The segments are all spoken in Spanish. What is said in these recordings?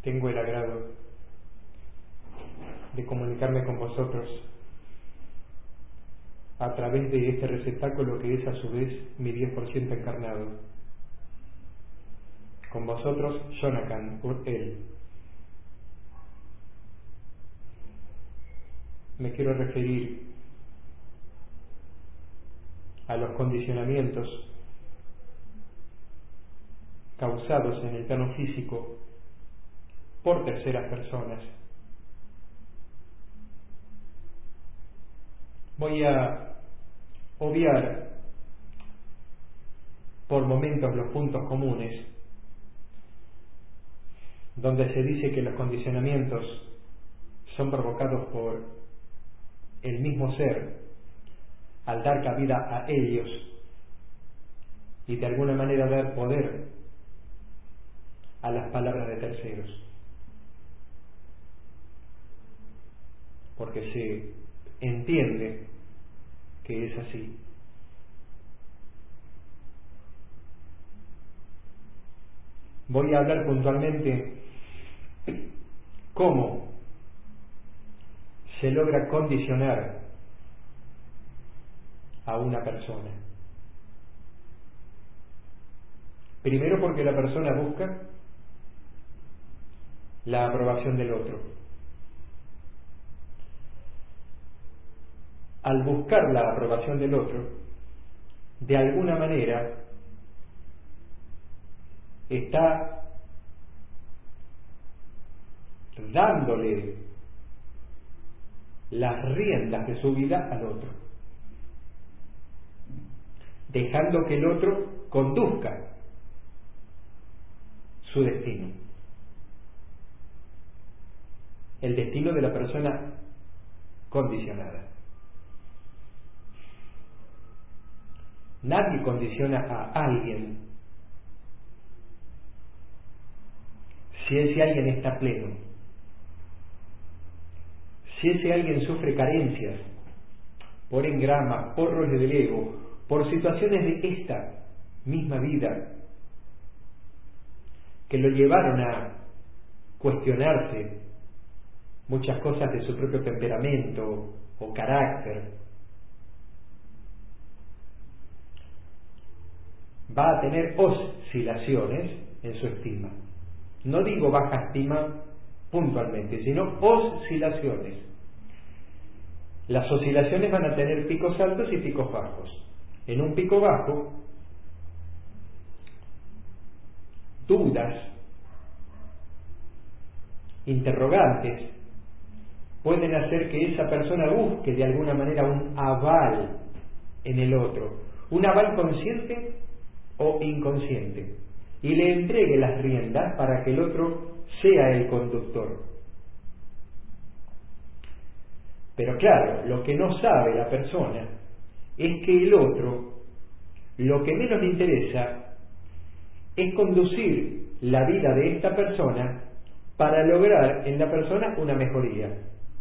tengo el agrado de comunicarme con vosotros a través de este receptáculo que es a su vez mi 10% encarnado. Con vosotros, Jonathan Ur-El. Me quiero referir a los condicionamientos causados en el plano físico por terceras personas. Voy a obviar por momentos los puntos comunes donde se dice que los condicionamientos son provocados por el mismo ser al dar cabida a ellos y de alguna manera dar poder a las palabras de terceros, porque se entiende que es así. Voy a hablar puntualmente cómo se logra condicionar a una persona. Primero, porque la persona busca la aprobación del otro. Al buscar la aprobación del otro, de alguna manera está dándole las riendas de su vida al otro, dejando que el otro conduzca su destino, el destino de la persona condicionada. Nadie condiciona a alguien si ese alguien está pleno, si ese alguien sufre carencias por engramas, por roles del ego, por situaciones de esta misma vida que lo llevaron a cuestionarse muchas cosas de su propio temperamento o carácter, va a tener oscilaciones en su estima. No digo baja estima puntualmente, sino oscilaciones. Las oscilaciones van a tener picos altos y picos bajos. En un pico bajo, dudas, interrogantes, pueden hacer que esa persona busque de alguna manera un aval en el otro, un aval consciente o inconsciente, y le entregue las riendas para que el otro sea el conductor. Pero claro, lo que no sabe la persona es que el otro, lo que menos le interesa es conducir la vida de esta persona para lograr en la persona una mejoría.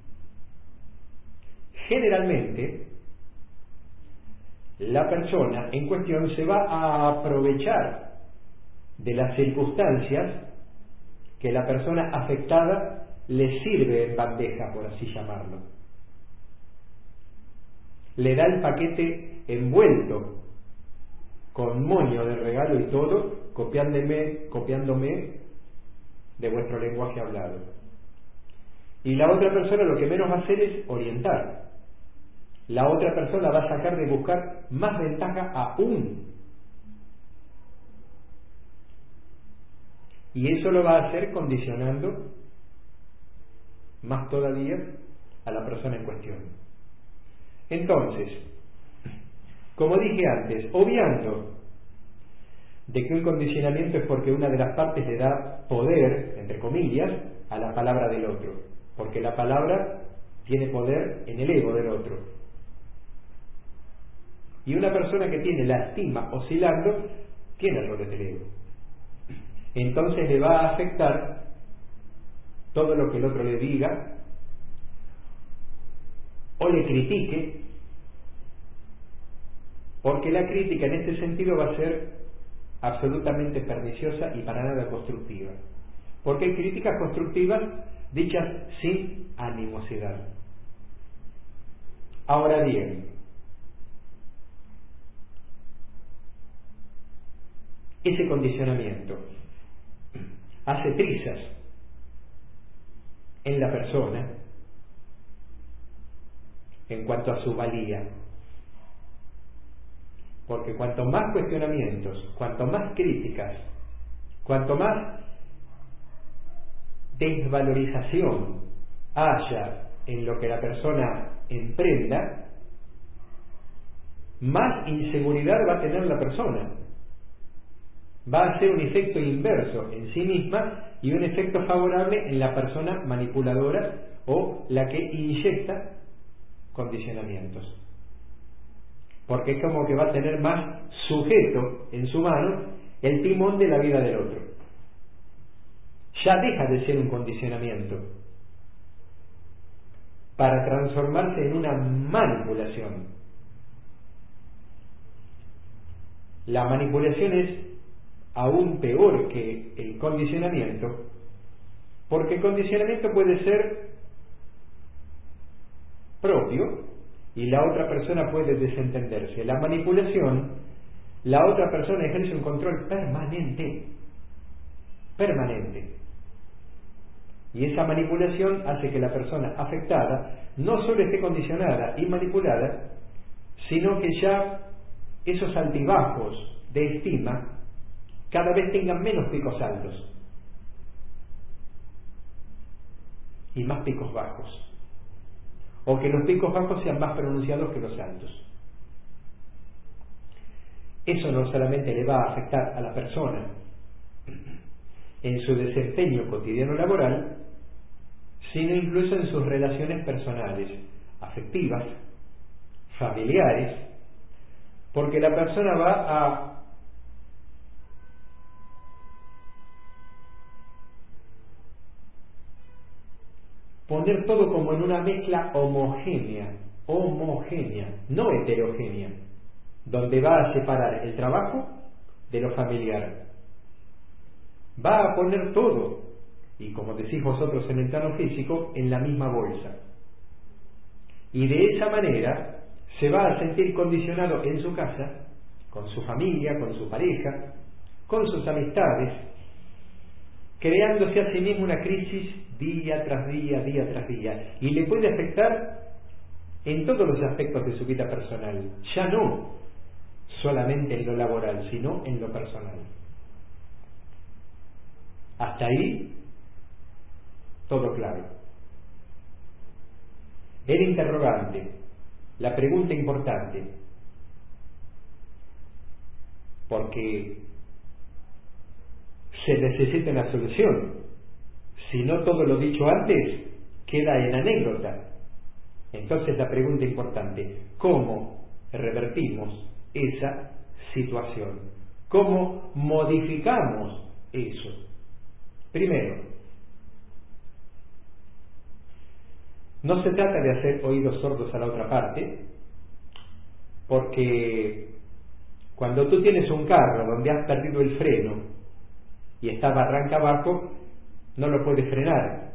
Generalmente, la persona en cuestión se va a aprovechar de las circunstancias que la persona afectada le sirve en bandeja, por así llamarlo. Le da el paquete envuelto con moño de regalo y todo, copiándome de vuestro lenguaje hablado. Y la otra persona lo que menos va a hacer es orientar. La otra persona va a sacar de buscar más ventaja aún. Y eso lo va a hacer condicionando más todavía a la persona en cuestión. Entonces, como dije antes, obviando de que un condicionamiento es porque una de las partes le da poder, entre comillas, a la palabra del otro, porque la palabra tiene poder en el ego del otro. Y una persona que tiene la estima oscilando tiene errores del ego. Entonces le va a afectar todo lo que el otro le diga o le critique, porque la crítica en este sentido va a ser absolutamente perniciosa y para nada constructiva. porque hay críticas constructivas dichas sin animosidad. Ahora bien, ese condicionamiento hace trizas en la persona en cuanto a su valía, porque cuanto más cuestionamientos, cuanto más críticas, cuanto más desvalorización haya en lo que la persona emprenda, más inseguridad va a tener la persona. Va a ser un efecto inverso en sí misma y un efecto favorable en la persona manipuladora o la que inyecta condicionamientos. Porque es como que va a tener más sujeto en su mano el timón de la vida del otro. Ya deja de ser un condicionamiento para transformarse en una manipulación. La manipulación es aún peor que el condicionamiento, porque el condicionamiento puede ser propio y la otra persona puede desentenderse. La manipulación, la otra persona ejerce un control permanente. Y esa manipulación hace que la persona afectada no solo esté condicionada y manipulada, sino que ya esos altibajos de estima cada vez tengan menos picos altos y más picos bajos, o que los picos bajos sean más pronunciados que los altos. Eso no solamente le va a afectar a la persona en su desempeño cotidiano laboral, sino incluso en sus relaciones personales, afectivas, familiares, porque la persona va a poner todo como en una mezcla homogénea, no heterogénea, donde va a separar el trabajo de lo familiar. Va a poner todo, y como decís vosotros en el plano físico, en la misma bolsa. Y de esa manera se va a sentir condicionado en su casa, con su familia, con su pareja, con sus amistades, creándose a sí mismo una crisis día tras día, y le puede afectar en todos los aspectos de su vida personal, ya no solamente en lo laboral, sino en lo personal. Hasta ahí, todo claro. El interrogante, la pregunta importante, porque se necesita una solución. Si no, todo lo dicho antes queda en anécdota. Entonces la pregunta importante, ¿cómo revertimos esa situación? ¿Cómo modificamos eso? Primero, no se trata de hacer oídos sordos a la otra parte, porque cuando tú tienes un carro donde has perdido el freno y está barranca abajo, no lo puedes frenar.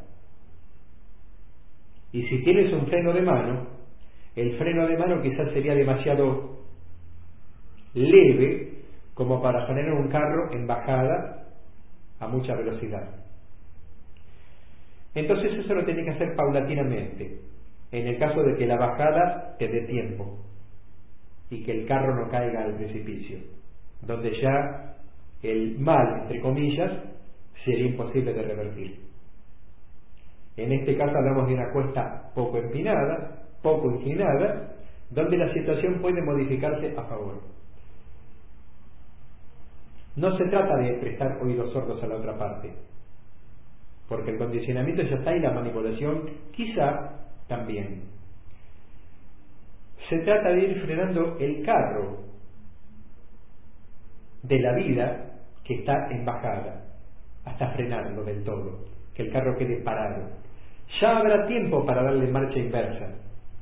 Y si tienes un freno de mano, el freno de mano quizás sería demasiado leve como para frenar un carro en bajada a mucha velocidad. Entonces eso lo tiene que hacer paulatinamente, en el caso de que la bajada te dé tiempo y que el carro no caiga al precipicio, donde ya el mal, entre comillas, sería imposible de revertir. En este caso hablamos de una cuesta poco empinada, poco inclinada, donde la situación puede modificarse a favor. No se trata de prestar oídos sordos a la otra parte, porque el condicionamiento ya está y la manipulación quizá también. Se trata de ir frenando el carro de la vida que está en bajada, hasta frenarlo del todo, que el carro quede parado. Ya habrá tiempo para darle marcha inversa.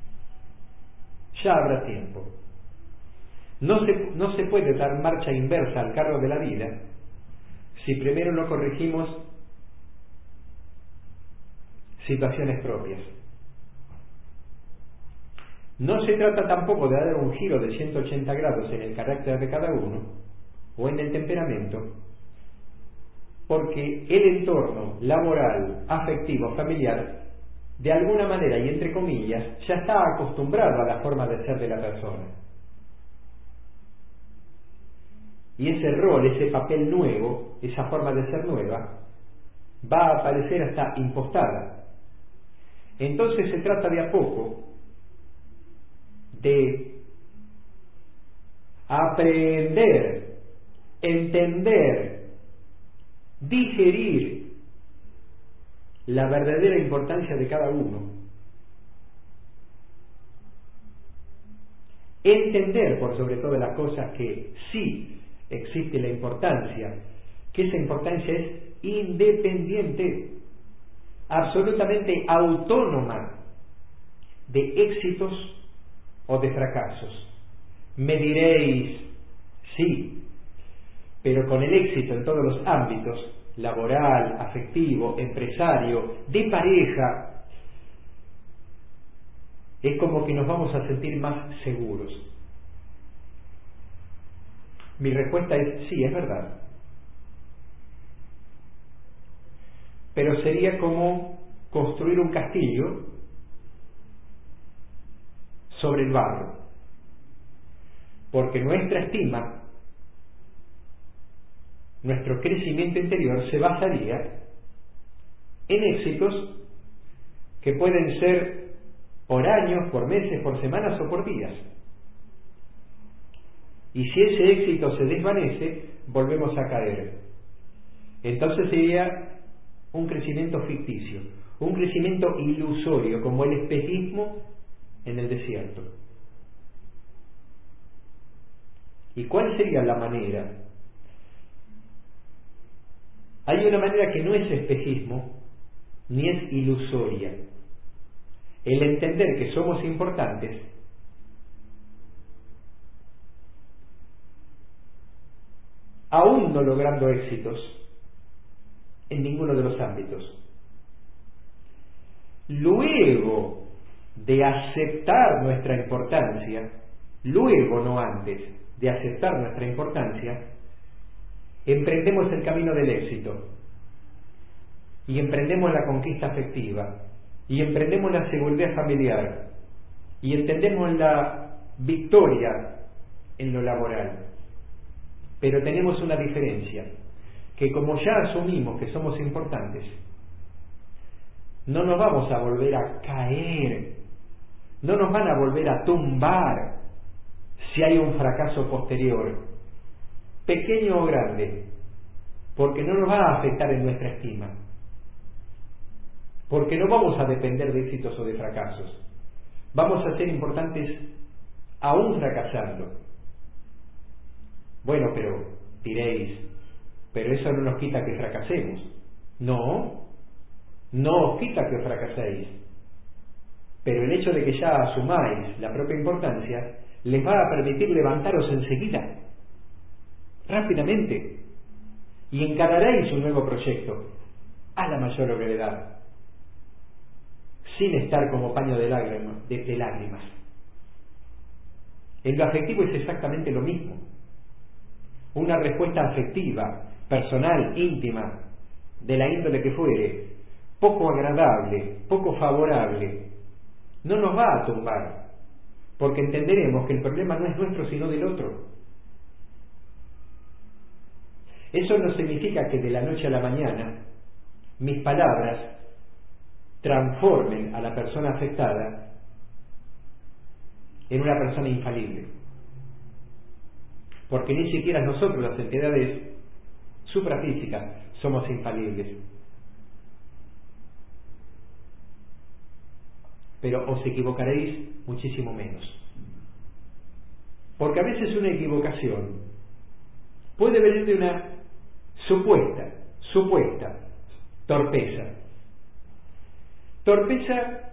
Ya habrá tiempo. No se puede dar marcha inversa al carro de la vida si primero no corregimos situaciones propias. No se trata tampoco de dar un giro de 180 grados en el carácter de cada uno o en el temperamento, porque el entorno laboral, afectivo, familiar, de alguna manera y entre comillas, ya está acostumbrado a la forma de ser de la persona. Y ese rol, ese papel nuevo, esa forma de ser nueva, va a aparecer hasta impostada. Entonces se trata de a poco de aprender, entender, digerir la verdadera importancia de cada uno. Entender por sobre todas las cosas que sí existe la importancia, que esa importancia es independiente, absolutamente autónoma de éxitos o de fracasos. Me diréis, sí, pero con el éxito en todos los ámbitos, laboral, afectivo, empresario, de pareja, es como que nos vamos a sentir más seguros. Mi respuesta es sí, es verdad. Pero sería como construir un castillo sobre el barro, porque nuestra estima, nuestro crecimiento interior se basaría en éxitos que pueden ser por años, por meses, por semanas o por días. Y si ese éxito se desvanece, volvemos a caer. Entonces sería un crecimiento ficticio, un crecimiento ilusorio, como el espejismo en el desierto. ¿Y cuál sería la manera? Hay una manera que no es espejismo, ni es ilusoria. El entender que somos importantes aún no logrando éxitos en ninguno de los ámbitos. Luego de aceptar nuestra importancia, luego, no antes, de aceptar nuestra importancia, emprendemos el camino del éxito y emprendemos la conquista afectiva y emprendemos la seguridad familiar y entendemos la victoria en lo laboral. Pero tenemos una diferencia, que como ya asumimos que somos importantes, no nos vamos a volver a caer, no nos van a volver a tumbar si hay un fracaso posterior, pequeño o grande, porque no nos va a afectar en nuestra estima, porque no vamos a depender de éxitos o de fracasos, vamos a ser importantes aún fracasando. Bueno, pero diréis, pero eso no nos quita que fracasemos. No, no os quita que fracaséis, pero el hecho de que ya asumáis la propia importancia les va a permitir levantaros enseguida, rápidamente, y encararéis un nuevo proyecto a la mayor brevedad, sin estar como paño de lágrimas. En lo afectivo es exactamente lo mismo. Una respuesta afectiva, personal, íntima, de la índole que fuere, poco agradable, poco favorable, no nos va a tumbar, porque entenderemos que el problema no es nuestro sino del otro. Eso no significa que de la noche a la mañana mis palabras transformen a la persona afectada en una persona infalible, porque ni siquiera nosotros, las entidades suprafísicas, somos infalibles. Pero os equivocaréis muchísimo menos, porque a veces una equivocación puede venir de una supuesta torpeza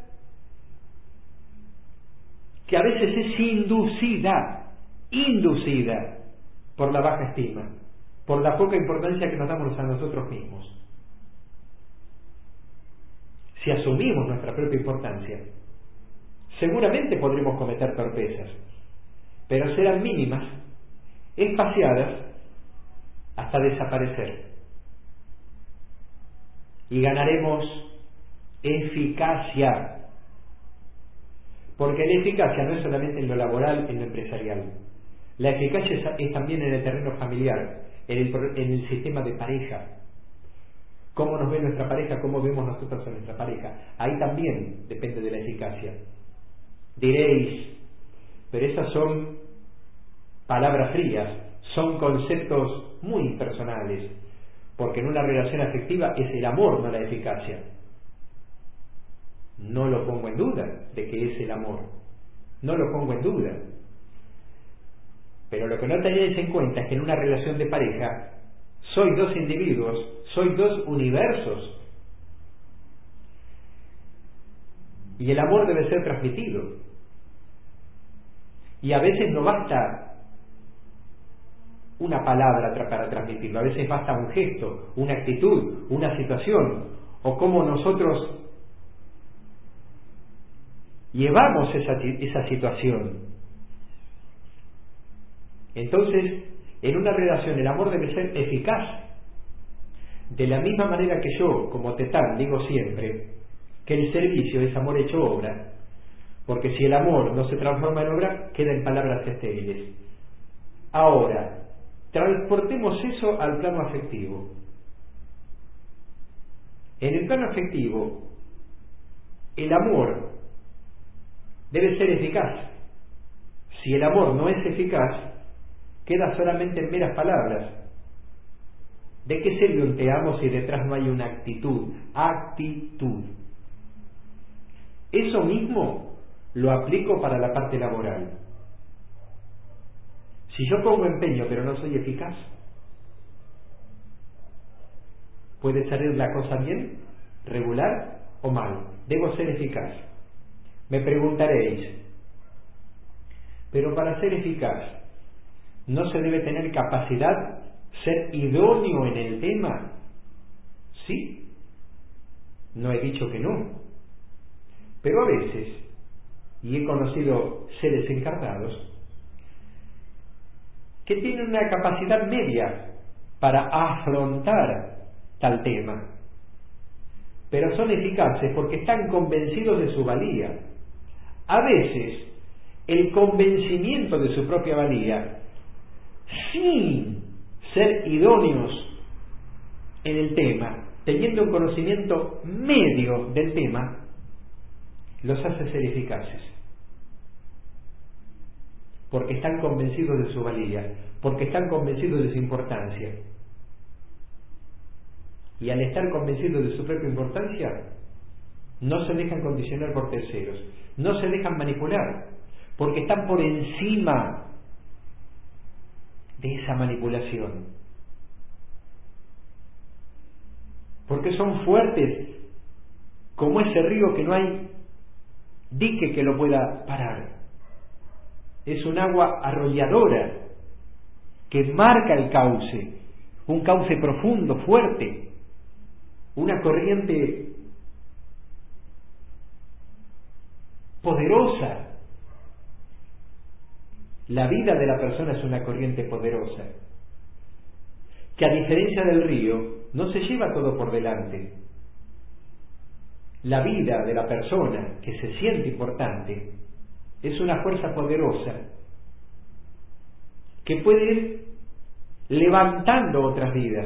que a veces es inducida por la baja estima, por la poca importancia que nos damos a nosotros mismos. si asumimos nuestra propia importancia, seguramente podremos cometer torpezas, pero serán mínimas, espaciadas, hasta desaparecer. Y ganaremos eficacia, porque la eficacia no es solamente en lo laboral, en lo empresarial. La eficacia es también en el terreno familiar, en el sistema de pareja. Cómo nos ve nuestra pareja, cómo vemos nosotros a nuestra pareja. Ahí también depende de la eficacia. Diréis, pero esas son palabras frías, son conceptos muy impersonales, porque en una relación afectiva es el amor, no la eficacia. No lo pongo en duda de que es el amor, no lo pongo en duda. Pero lo que no tenéis en cuenta es que en una relación de pareja sois dos individuos, sois dos universos. Y el amor debe ser transmitido. Y a veces no basta una palabra para transmitirlo, a veces basta un gesto, una actitud, una situación, o cómo nosotros llevamos esa situación. Entonces, en una relación el amor debe ser eficaz. De la misma manera que yo, como Tetán, digo siempre que el servicio es amor hecho obra, porque si el amor no se transforma en obra, queda en palabras estériles. Ahora, transportemos eso al plano afectivo. En el plano afectivo, el amor debe ser eficaz. Si el amor no es eficaz, queda solamente en meras palabras. ¿De qué sirve un te amo si detrás no hay una actitud? Actitud. Eso mismo lo aplico para la parte laboral. Si yo pongo empeño pero no soy eficaz, ¿puede salir la cosa bien, regular o mal? Debo ser eficaz. Me preguntaréis, pero para ser eficaz, ¿no se debe tener capacidad, ser idóneo en el tema? Sí, no he dicho que no. Pero a veces, y he conocido seres encarnados, que tienen una capacidad media para afrontar tal tema, pero son eficaces porque están convencidos de su valía. A veces, el convencimiento de su propia valía, sin ser idóneos en el tema, teniendo un conocimiento medio del tema, los hace ser eficaces. Porque están convencidos de su valía, porque están convencidos de su importancia. Y al estar convencidos de su propia importancia, no se dejan condicionar por terceros, no se dejan manipular, porque están por encima de esa manipulación. Porque son fuertes, como ese río que no hay dique que lo pueda parar. Es un agua arrolladora que marca el cauce, un cauce profundo, fuerte, una corriente poderosa. La vida de la persona es una corriente poderosa, que a diferencia del río, no se lleva todo por delante. La vida de la persona que se siente importante es una fuerza poderosa que puede ir levantando otras vidas,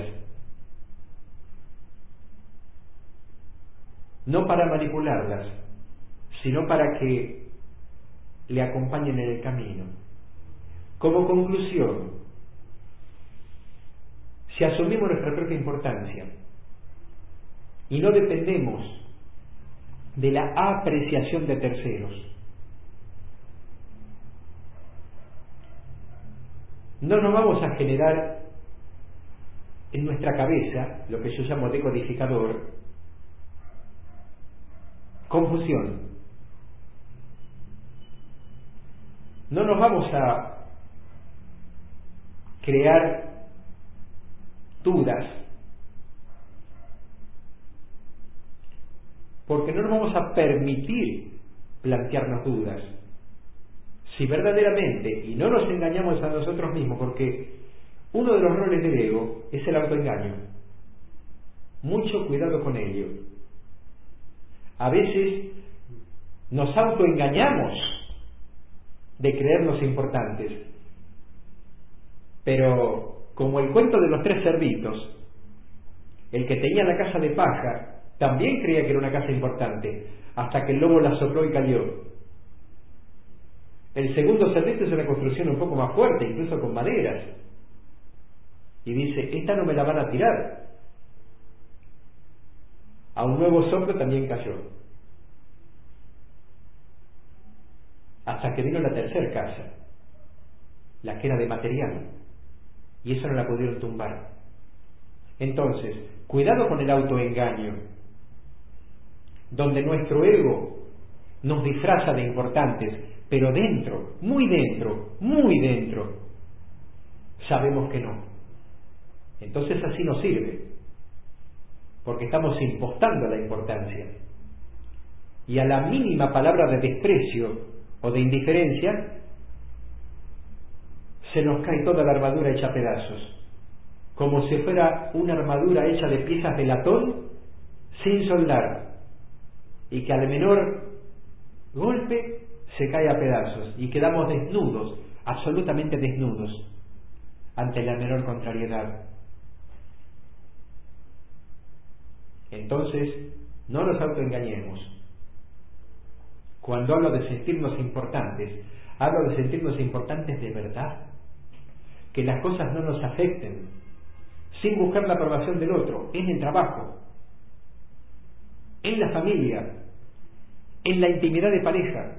no para manipularlas, sino para que le acompañen en el camino. Como conclusión, si asumimos nuestra propia importancia y no dependemos de la apreciación de terceros, no nos vamos a generar en nuestra cabeza, lo que yo llamo decodificador, confusión. No nos vamos a crear dudas, porque no nos vamos a permitir plantearnos dudas. Si verdaderamente, y no nos engañamos a nosotros mismos, porque uno de los roles del ego es el autoengaño. Mucho cuidado con ello. A veces nos autoengañamos de creernos importantes, pero como el cuento de los 3 cerditos, el que tenía la casa de paja también creía que era una casa importante, hasta que el lobo la sopló y cayó. El segundo cerdito es una construcción un poco más fuerte, incluso con maderas, y dice, esta no me la van a tirar. A un nuevo soplo también cayó, hasta que vino la tercera casa, la que era de material, y eso no la pudieron tumbar. Entonces, cuidado con el autoengaño, donde nuestro ego nos disfraza de importantes, pero dentro, muy dentro, sabemos que no. Entonces así no sirve, porque estamos impostando la importancia. Y a la mínima palabra de desprecio o de indiferencia, se nos cae toda la armadura hecha a pedazos, como si fuera una armadura hecha de piezas de latón sin soldar, y que al menor golpe se cae a pedazos y quedamos desnudos, absolutamente desnudos, ante la menor contrariedad. Entonces, no nos autoengañemos. Cuando hablo de sentirnos importantes, hablo de sentirnos importantes de verdad, que las cosas no nos afecten, sin buscar la aprobación del otro, en el trabajo, en la familia, en la intimidad de pareja.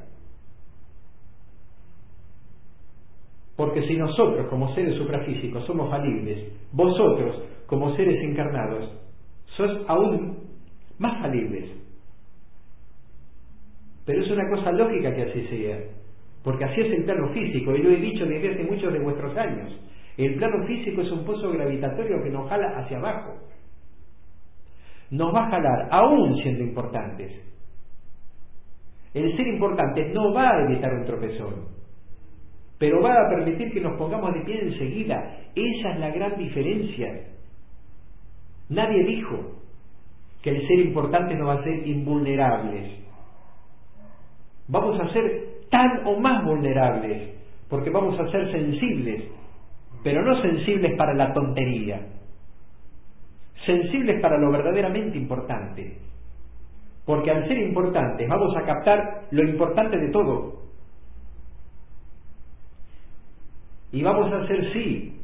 Porque si nosotros como seres suprafísicos somos falibles, vosotros como seres encarnados sois aún más falibles. Pero es una cosa lógica que así sea, porque así es el plano físico, y lo he dicho desde hace muchos de vuestros años. El plano físico es un pozo gravitatorio que nos jala hacia abajo. Nos va a jalar aún siendo importantes. El ser importante no va a evitar un tropezón, pero va a permitir que nos pongamos de pie enseguida. Esa es la gran diferencia. Nadie dijo que el ser importante nos va a ser invulnerables. Vamos a ser tan o más vulnerables, porque vamos a ser sensibles, pero no sensibles para la tontería, sensibles para lo verdaderamente importante. Porque al ser importantes vamos a captar lo importante de todo. Y vamos a ser, sí,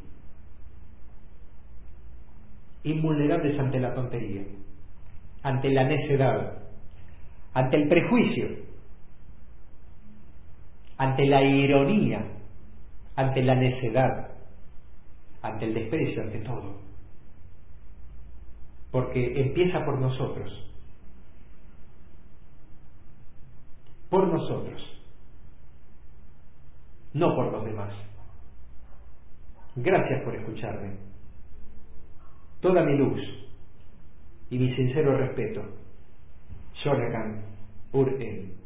invulnerables ante la tontería, ante la necedad, ante el prejuicio, ante la ironía, ante la necedad, ante el desprecio, ante todo. Porque empieza por nosotros. Por nosotros, no por los demás. Gracias por escucharme. Toda mi luz y mi sincero respeto. Sholakan Ur-El.